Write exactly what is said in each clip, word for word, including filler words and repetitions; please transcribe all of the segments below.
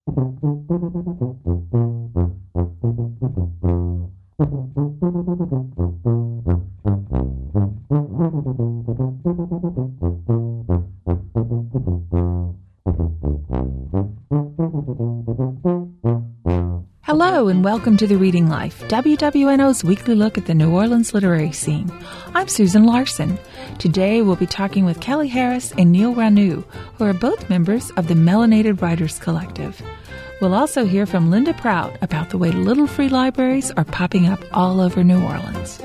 Hello and welcome to The Reading Life, W W N O's weekly look at the New Orleans literary scene. I'm Susan Larson. Today we'll be talking with Kelly Harris and Neil Ranu, who are both members of the Melanated Writers Collective. We'll also hear from Linda Prout about the way little free libraries are popping up all over New Orleans.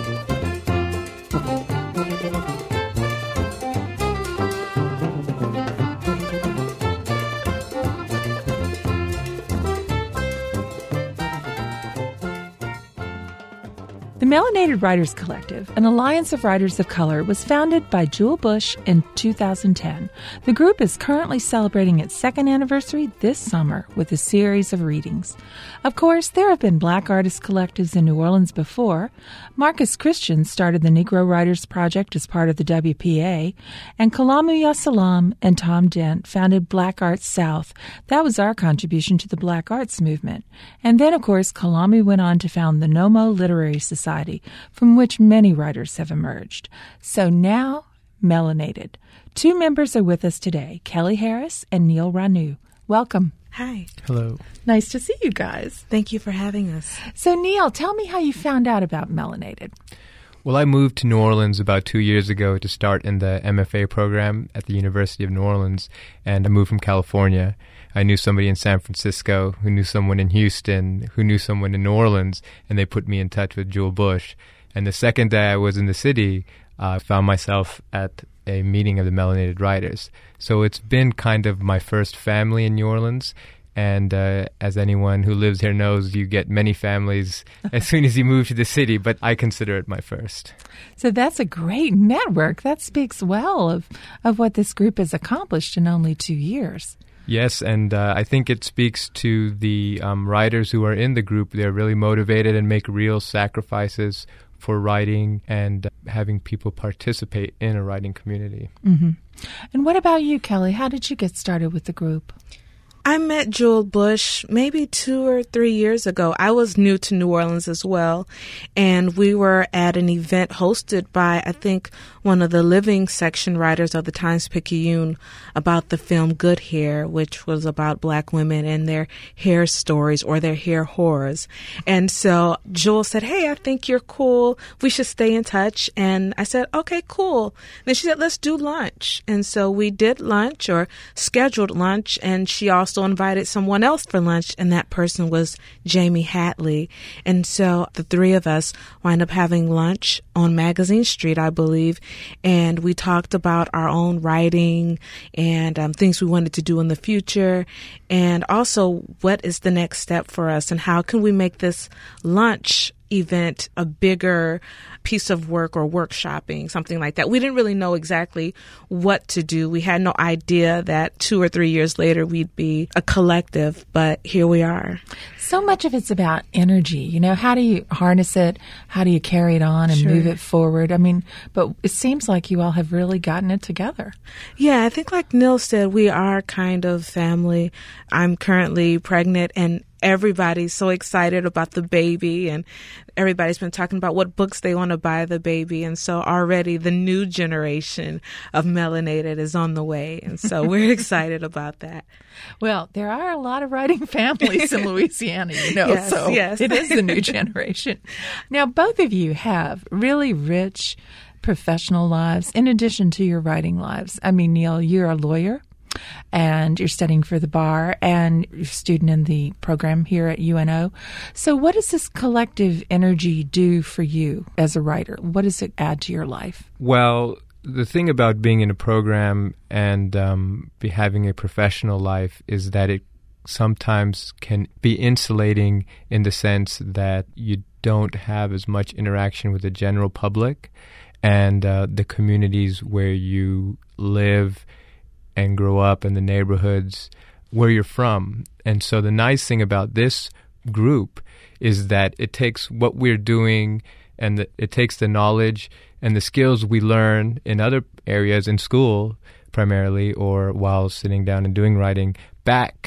The Melanated Writers Collective, an alliance of writers of color, was founded by Jewel Bush in two thousand ten. The group is currently celebrating its second anniversary this summer with a series of readings. Of course, there have been black artist collectives in New Orleans before. Marcus Christian started the Negro Writers Project as part of the W P A, and Kalamu Yasalam and Tom Dent founded Black Arts South. That was our contribution to the Black Arts movement. And then, of course, Kalamu went on to found the Nomo Literary Society, from which many writers have emerged. So now, Melanated. Two members are with us today, Kelly Harris and Neil Ranu. Welcome. Hi. Hello. Nice to see you guys. Thank you for having us. So, Neil, tell me how you found out about Melanated. Well, I moved to New Orleans about two years ago to start in the M F A program at the University of New Orleans, and I moved from California. I knew somebody in San Francisco who knew someone in Houston who knew someone in New Orleans, and they put me in touch with Jewel Bush. And the second day I was in the city, I uh, found myself at a meeting of the Melanated Writers. So it's been kind of my first family in New Orleans. And uh, as anyone who lives here knows, you get many families as soon as you move to the city, but I consider it my first. So that's a great network. That speaks well of, of what this group has accomplished in only two years. Yes, and uh, I think it speaks to the um, writers who are in the group. They're really motivated and make real sacrifices for writing and having people participate in a writing community. Mm-hmm. And what about you, Kelly? How did you get started with the group? I met Jewel Bush maybe two or three years ago. I was new to New Orleans as well, and we were at an event hosted by, I think, one of the living section writers of the Times-Picayune about the film Good Hair, which was about black women and their hair stories or their hair horrors. And so Jewel said, hey, I think you're cool. We should stay in touch. And I said, okay, cool. Then she said, let's do lunch. And so we did lunch or scheduled lunch, and she also invited someone else for lunch, and that person was Jamie Hatley. And so the three of us wind up having lunch on Magazine Street, I believe, and we talked about our own writing and um, things we wanted to do in the future, and also what is the next step for us and how can we make this lunch event a bigger piece of work or workshopping, something like that. We didn't really know exactly what to do. We had no idea that two or three years later we'd be a collective, but here we are. So much of it's about energy. You know, how do you harness it? How do you carry it on and Sure. move it forward? I mean, but it seems like you all have really gotten it together. Yeah, I think like Neil said, we are kind of family. I'm currently pregnant, and everybody's so excited about the baby, and everybody's been talking about what books they want to buy the baby. And so already the new generation of Melanated is on the way. And so we're excited about that. Well, there are a lot of writing families in Louisiana, you know, Yes, so yes. it is the new generation. Now, both of you have really rich professional lives in addition to your writing lives. I mean, Neil, you're a lawyer. And you're studying for the bar, and you're a student in the program here at U N O. So what does this collective energy do for you as a writer? What does it add to your life? Well, the thing about being in a program and um, be having a professional life is that it sometimes can be insulating in the sense that you don't have as much interaction with the general public and uh, the communities where you live and grow up in the neighborhoods where you're from. And so the nice thing about this group is that it takes what we're doing and the, it takes the knowledge and the skills we learn in other areas in school primarily or while sitting down and doing writing back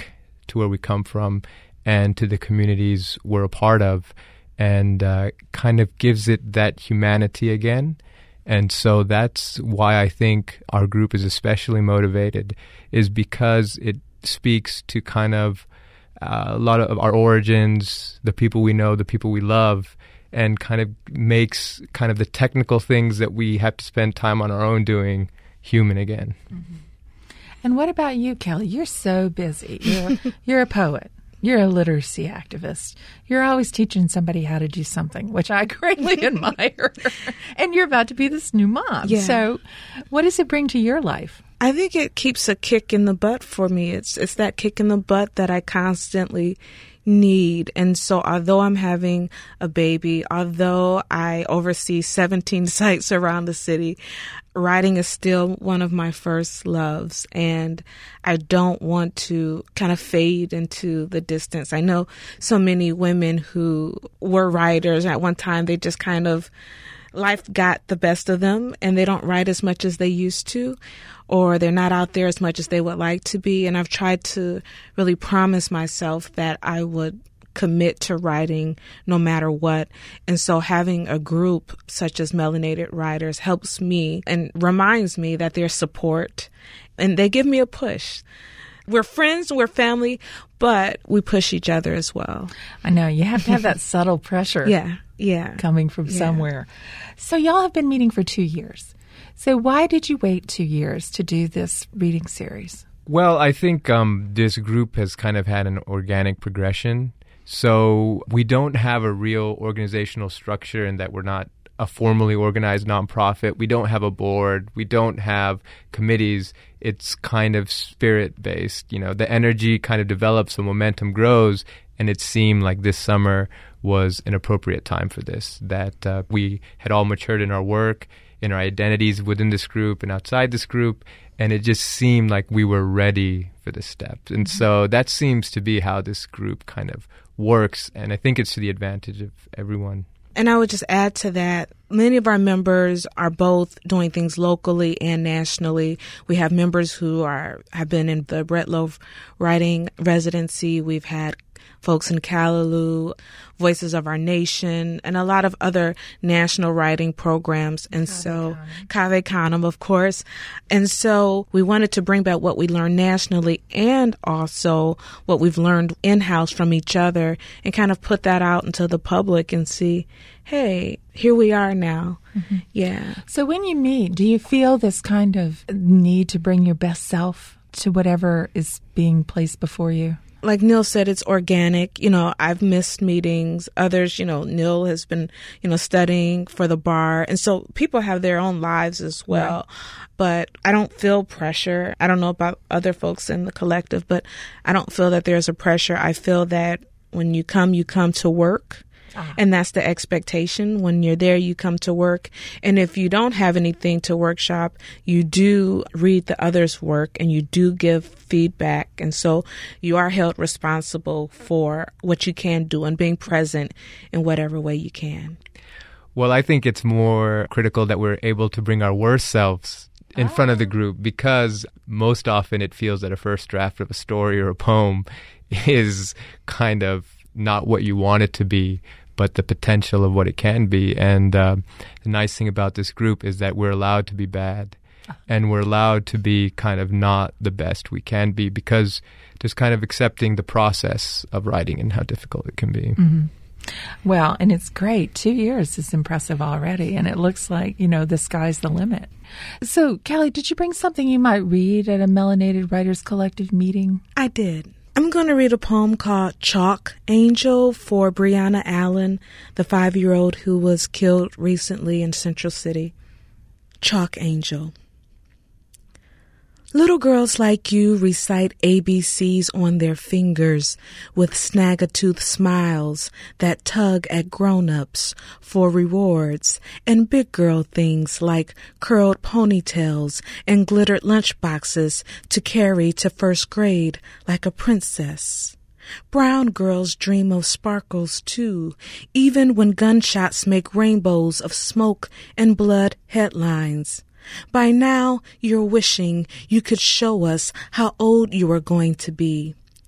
to where we come from and to the communities we're a part of, and uh, kind of gives it that humanity again. And so that's why I think our group is especially motivated, is because it speaks to kind of uh, a lot of our origins, the people we know, the people we love, and kind of makes kind of the technical things that we have to spend time on our own doing human again. Mm-hmm. And what about you, Kelly? You're so busy. You're, you're a poet. You're a literacy activist. You're always teaching somebody how to do something, which I greatly admire. And you're about to be this new mom. Yeah. So what does it bring to your life? I think it keeps a kick in the butt for me. It's it's that kick in the butt that I constantly need. And so although I'm having a baby, although I oversee seventeen sites around the city, writing is still one of my first loves, and I don't want to kind of fade into the distance. I know so many women who were writers at one time, they just kind of, life got the best of them and they don't write as much as they used to, or they're not out there as much as they would like to be. And I've tried to really promise myself that I would commit to writing no matter what. And so having a group such as Melanated Writers helps me and reminds me that there's support, and they give me a push. We're friends, we're family, but we push each other as well. I know. You have to have that subtle pressure Yeah, yeah. coming from Yeah. somewhere. So y'all have been meeting for two years. So why did you wait two years to do this reading series? Well, I think um, this group has kind of had an organic progression. So we don't have a real organizational structure in that we're not a formally organized nonprofit. We don't have a board. We don't have committees. It's kind of spirit-based. You know, the energy kind of develops, the momentum grows, and it seemed like this summer was an appropriate time for this, that uh, we had all matured in our work, in our identities within this group and outside this group, and it just seemed like we were ready for this step. And so that seems to be how this group kind of works, and I think it's to the advantage of everyone. And I would just add to that, many of our members are both doing things locally and nationally. We have members who are have been in the Brett Lowe writing residency. We've had folks in Callaloo, Voices of Our Nation, and a lot of other national writing programs. And so, Cave Canem, of course. And so we wanted to bring back what we learned nationally and also what we've learned in-house from each other and kind of put that out into the public and see, hey, here we are now. Mm-hmm. Yeah. So when you meet, do you feel this kind of need to bring your best self to whatever is being placed before you? Like Neil said, it's organic. You know, I've missed meetings. Others, you know, Neil has been, you know, studying for the bar. And so people have their own lives as well. Right. But I don't feel pressure. I don't know about other folks in the collective, but I don't feel that there's a pressure. I feel that when you come, you come to work. Uh-huh. And that's the expectation. When you're there, you come to work. And if you don't have anything to workshop, you do read the others' work and you do give feedback. And so you are held responsible for what you can do and being present in whatever way you can. Well, I think it's more critical that we're able to bring our worst selves in oh. front of the group, because most often it feels that a first draft of a story or a poem is kind of not what you want it to be, but the potential of what it can be. And uh, the nice thing about this group is that we're allowed to be bad, and we're allowed to be kind of not the best we can be, because just kind of accepting the process of writing and how difficult it can be. Mm-hmm. Well, and it's great. Two years is impressive already, and it looks like, you know, the sky's the limit. So, Kelly, did you bring something you might read at a Melanated Writers Collective meeting? I did. I'm going to read a poem called Chalk Angel for Brianna Allen, the five-year-old who was killed recently in Central City. Chalk Angel. Little girls like you recite A B Cs on their fingers with snag-a-tooth smiles that tug at grown-ups for rewards, and big girl things like curled ponytails and glittered lunchboxes to carry to first grade like a princess. Brown girls dream of sparkles, too, even when gunshots make rainbows of smoke and blood headlines. By now, you're wishing you could show us how old you are going to be.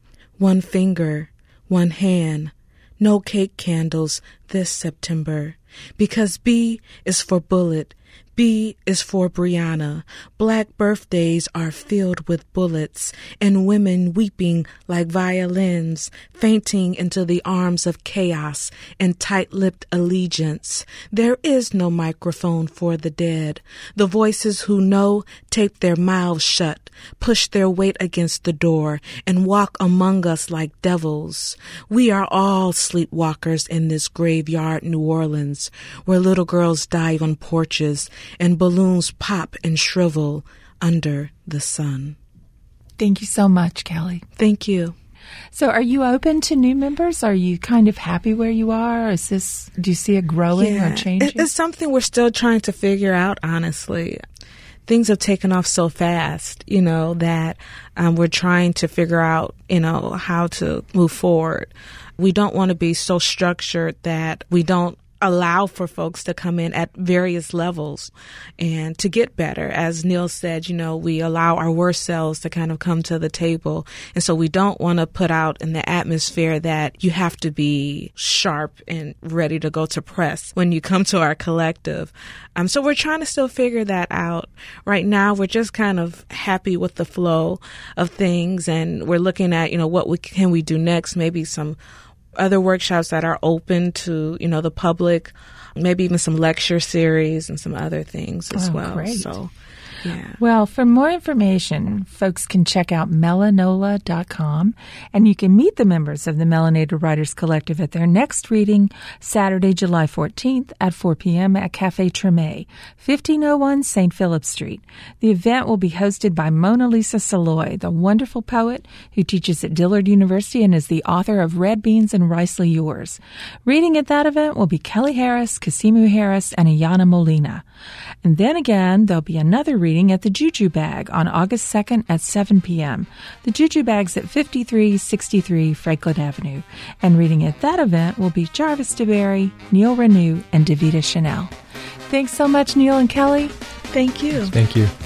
one finger, one hand. No cake candles this September. Because B is for bullet. B is for Brianna. Black birthdays are filled with bullets and women weeping like violins, fainting into the arms of chaos and tight-lipped allegiance. There is no microphone for the dead. The voices who know tape their mouths shut, push their weight against the door, and walk among us like devils. We are all sleepwalkers in this graveyard New Orleans, where little girls die on porches and balloons pop and shrivel under the sun. Thank you so much, Kelly. Thank you. So are you open to new members? Are you kind of happy where you are? Is this, do you see it growing yeah, or changing? It's something we're still trying to figure out, honestly. Things have taken off so fast, you know, that um, we're trying to figure out, you know, how to move forward. We don't want to be so structured that we don't allow for folks to come in at various levels and to get better. As Neil said, you know, we allow our worst selves to kind of come to the table. And so we don't want to put out in the atmosphere that you have to be sharp and ready to go to press when you come to our collective. Um, so we're trying to still figure that out. Right now, we're just kind of happy with the flow of things, and we're looking at, you know, what we, can we do next, maybe some other workshops that are open to, you know, the public, maybe even some lecture series and some other things as oh, well. Great. So, yeah. Well, for more information, folks can check out melanola dot com, and you can meet the members of the Melanated Writers Collective at their next reading Saturday, July fourteenth at four p.m. at Café Treme, fifteen oh one Saint Philip Street. The event will be hosted by Mona Lisa Saloy, the wonderful poet who teaches at Dillard University and is the author of Red Beans and Ricely Yours. Reading at that event will be Kelly Harris, Kasimu Harris, and Ayana Molina. And then again, there'll be another reading at the Juju Bag on August second at seven p.m. The Juju Bag's at fifty-three sixty-three Franklin Avenue. And reading at that event will be Jarvis DeBerry, Neil Renew, and Davita Chanel. Thanks so much, Neil and Kelly. Thank you. Thank you.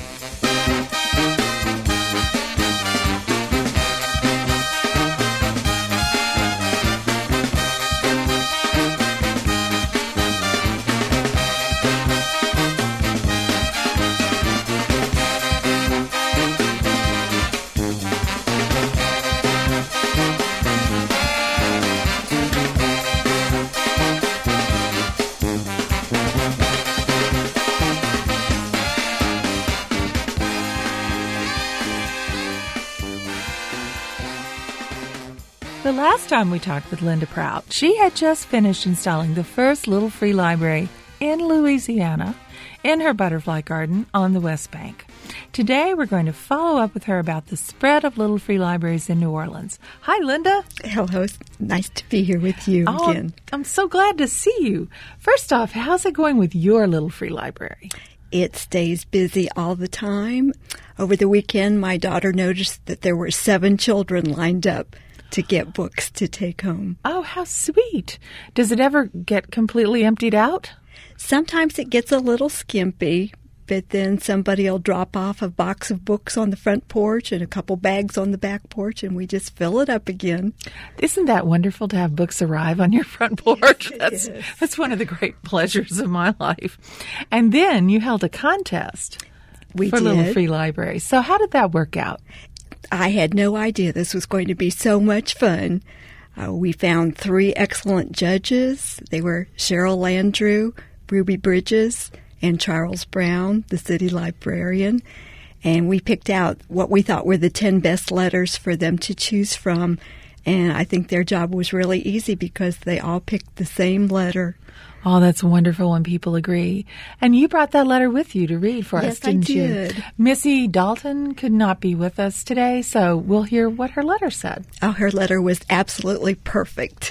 The last time we talked with Linda Prout, she had just finished installing the first Little Free Library in Louisiana in her butterfly garden on the West Bank. Today, we're going to follow up with her about the spread of Little Free Libraries in New Orleans. Hi, Linda. Hello. It's nice to be here with you oh, again. I'm so glad to see you. First off, how's it going with your Little Free Library? It stays busy all the time. Over the weekend, my daughter noticed that there were seven children lined up to get books to take home. Oh, how sweet. Does it ever get completely emptied out? Sometimes it gets a little skimpy, but then somebody will drop off a box of books on the front porch and a couple bags on the back porch, and we just fill it up again. Isn't that wonderful to have books arrive on your front porch? Yes, that's, yes. that's one of the great pleasures of my life. And then you held a contest we for did. Little Free Library. So how did that work out? I had no idea this was going to be so much fun. Uh, we found three excellent judges. They were Cheryl Landrew, Ruby Bridges, and Charles Brown, the city librarian. And we picked out what we thought were the ten best letters for them to choose from. And I think their job was really easy because they all picked the same letter. Oh, that's wonderful when people agree. And you brought that letter with you to read for yes, us, didn't I did. you? Missy Dalton could not be with us today, so we'll hear what her letter said. Oh, her letter was absolutely perfect.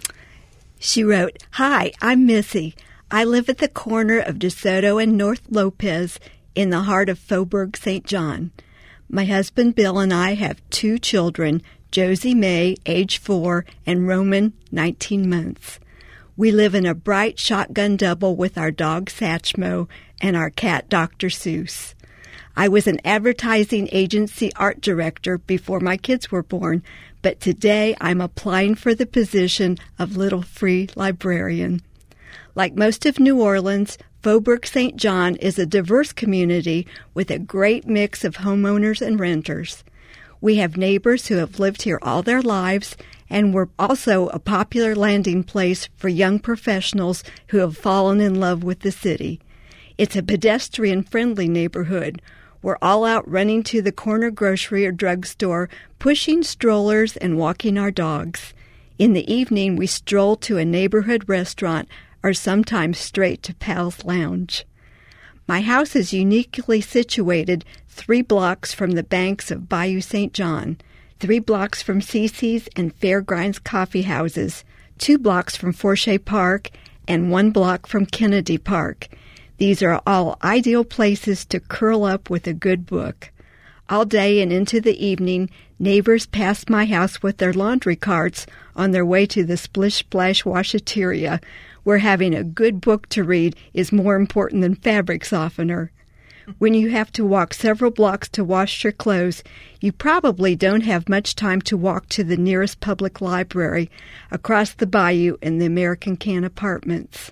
She wrote, "Hi, I'm Missy. I live at the corner of DeSoto and North Lopez in the heart of Faubourg Saint John. My husband Bill and I have two children, Josie May, age four, and Roman, nineteen months. We live in a bright shotgun double with our dog Satchmo and our cat Doctor Seuss. I was an advertising agency art director before my kids were born, but today I'm applying for the position of Little Free Librarian. Like most of New Orleans, Faubourg Saint John is a diverse community with a great mix of homeowners and renters. We have neighbors who have lived here all their lives, and we're also a popular landing place for young professionals who have fallen in love with the city. It's a pedestrian-friendly neighborhood. We're all out running to the corner grocery or drugstore, pushing strollers and walking our dogs. In the evening, we stroll to a neighborhood restaurant or sometimes straight to Pal's Lounge. My house is uniquely situated three blocks from the banks of Bayou Saint John, three blocks from Cece's and Fairgrinds coffee houses, two blocks from Forshey Park, and one block from Kennedy Park. These are all ideal places to curl up with a good book. All day and into the evening, neighbors pass my house with their laundry carts on their way to the Splish Splash Washateria, where having a good book to read is more important than fabric softener. When you have to walk several blocks to wash your clothes, you probably don't have much time to walk to the nearest public library across the bayou in the American Can Apartments.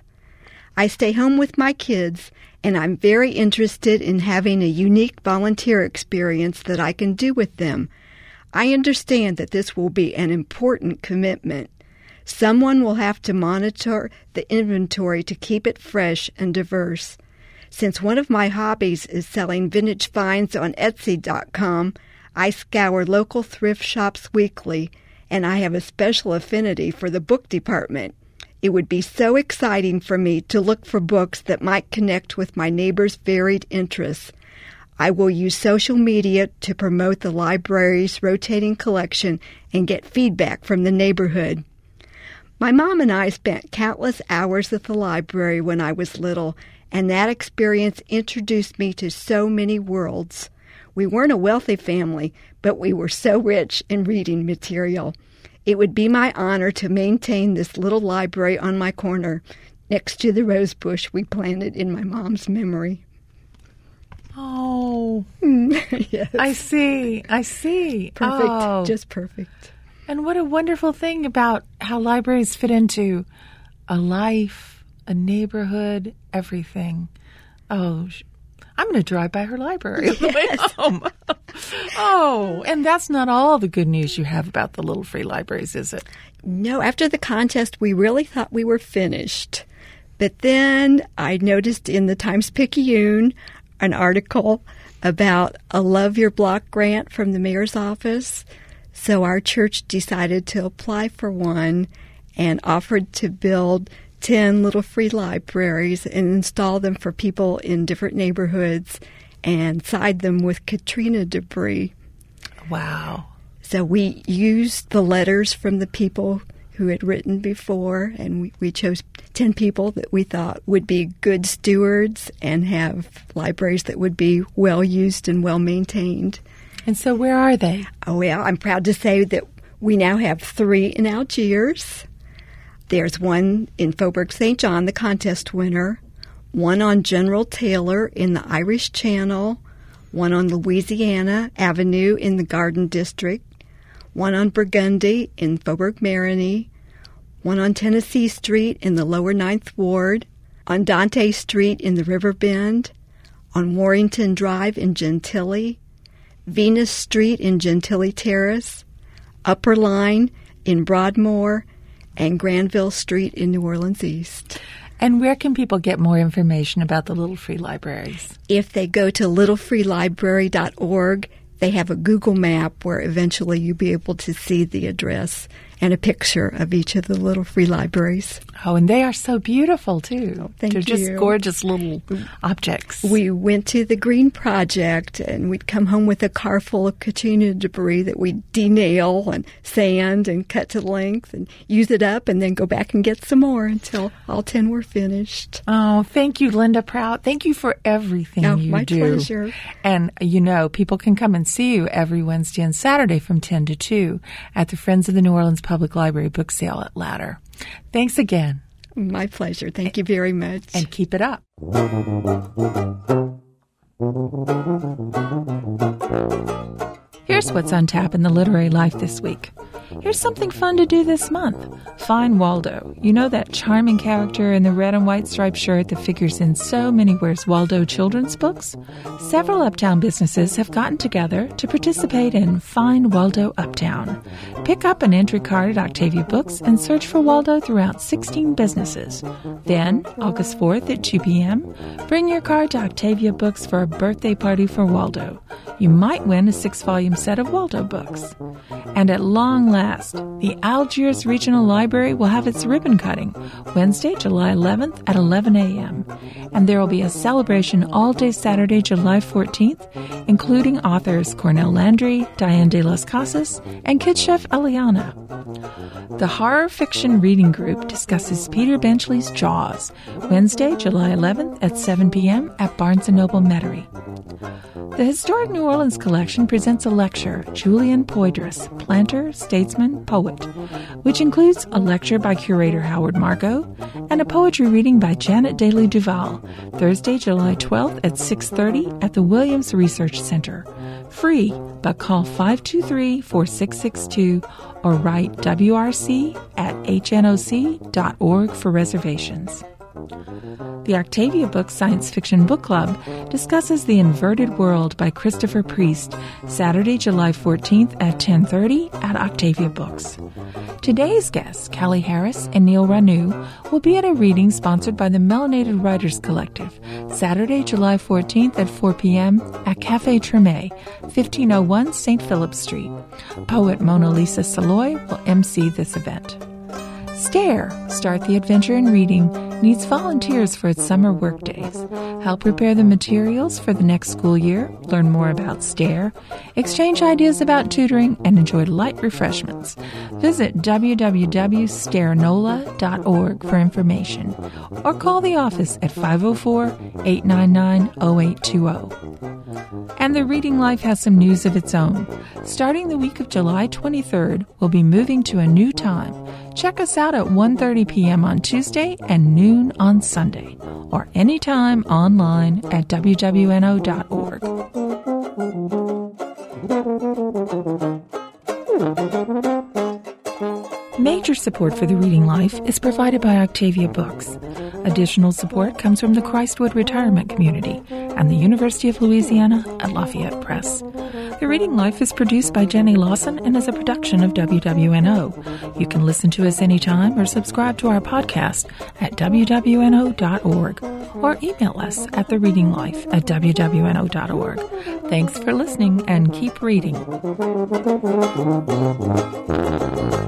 I stay home with my kids, and I'm very interested in having a unique volunteer experience that I can do with them. I understand that this will be an important commitment. Someone will have to monitor the inventory to keep it fresh and diverse. Since one of my hobbies is selling vintage finds on Etsy dot com, I scour local thrift shops weekly, and I have a special affinity for the book department. It would be so exciting for me to look for books that might connect with my neighbors' varied interests. I will use social media to promote the library's rotating collection and get feedback from the neighborhood. My mom and I spent countless hours at the library when I was little, and that experience introduced me to so many worlds. We weren't a wealthy family, but we were so rich in reading material. It would be my honor to maintain this little library on my corner next to the rose bush we planted in my mom's memory. Oh, Yes. I see. I see. Perfect. Oh. Just perfect. And what a wonderful thing about how libraries fit into a life, a neighborhood, everything. Oh, sh- I'm going to drive by her library on the way home. Oh, and that's not all the good news you have about the Little Free Libraries, is it? No, after the contest, we really thought we were finished. But then I noticed in the Times-Picayune an article about a Love Your Block grant from the mayor's office. So our church decided to apply for one and offered to build ten little free libraries and install them for people in different neighborhoods and side them with Katrina debris. Wow. So we used the letters from the people who had written before, and we, we chose ten people that we thought would be good stewards and have libraries that would be well used and well maintained. And so where are they? Oh, well, I'm proud to say that we now have three in Algiers. There's one in Faubourg Saint John, the contest winner, one on General Taylor in the Irish Channel, one on Louisiana Avenue in the Garden District, one on Burgundy in Faubourg Marigny, one on Tennessee Street in the Lower Ninth Ward, on Dante Street in the River Bend, on Warrington Drive in Gentilly, Venus Street in Gentilly Terrace, Upper Line in Broadmoor, and Granville Street in New Orleans East. And where can people get more information about the Little Free Libraries? If they go to little free library dot org, they have a Google map where eventually you'll be able to see the address and a picture of each of the Little Free Libraries. Oh, and they are so beautiful, too. Oh, thank They're just you. gorgeous little objects. We went to the Green Project, and we'd come home with a car full of Katrina debris that we'd denail and sand and cut to length and use it up and then go back and get some more until all ten were finished. Oh, thank you, Linda Prout. Thank you for everything Oh, you my do. pleasure. And, you know, people can come and see you every Wednesday and Saturday from ten to two at the Friends of the New Orleans Public Library book sale at Ladder. Thanks again. My pleasure. Thank you very much. And keep it up. Here's what's on tap in the literary life this week. Here's something fun to do this month. Find Waldo. You know that charming character in the red and white striped shirt that figures in so many Where's Waldo children's books? Several Uptown businesses have gotten together to participate in Find Waldo Uptown. Pick up an entry card at Octavia Books and search for Waldo throughout sixteen businesses. Then, August fourth at two p.m., bring your card to Octavia Books for a birthday party for Waldo. You might win a six-volume set of Waldo books. And at long last, the Algiers Regional Library will have its ribbon cutting Wednesday, July eleventh at eleven a.m. And there will be a celebration all day Saturday, July fourteenth, including authors Cornell Landry, Diane de las Casas, and Kid Chef Eliana. The Horror Fiction Reading Group discusses Peter Benchley's Jaws, Wednesday, July eleventh at seven p.m. at Barnes and Noble Metairie. The Historic New Orleans Collection presents a lecture, Julian Poydras, Planter, Statesman, Poet, which includes a lecture by curator Howard Margot and a poetry reading by Janet Daly Duval, Thursday, July twelfth at six thirty at the Williams Research Center. Free, but call five two three, four six six two or write W R C at H N O C dot org for reservations. The Octavia Books Science Fiction Book Club discusses The Inverted World by Christopher Priest, Saturday, July fourteenth at ten thirty at Octavia Books. Today's guests, Callie Harris and Neil Ranu, will be at a reading sponsored by the Melanated Writers Collective, Saturday, July fourteenth at four p.m. at Café Treme, fifteen oh one Saint Philip Street. Poet Mona Lisa Saloy will emcee this event. STARE, Start the Adventure in Reading, needs volunteers for its summer workdays. Help prepare the materials for the next school year, learn more about STARE, exchange ideas about tutoring, and enjoy light refreshments. Visit w w w dot stare nola dot org for information, or call the office at five oh four, eight nine nine, oh eight two oh. And the Reading Life has some news of its own. Starting the week of July twenty-third, we'll be moving to a new time. Check us out at one thirty p.m. on Tuesday and noon on Sunday, or anytime online at w w n o dot org. Major support for the Reading Life is provided by Octavia Books. Additional support comes from the Christwood Retirement Community and the University of Louisiana at Lafayette Press. The Reading Life is produced by Jenny Lawson and is a production of W W N O. You can listen to us anytime or subscribe to our podcast at w w n o dot org or email us at the reading life at w w n o dot org. Thanks for listening and keep reading.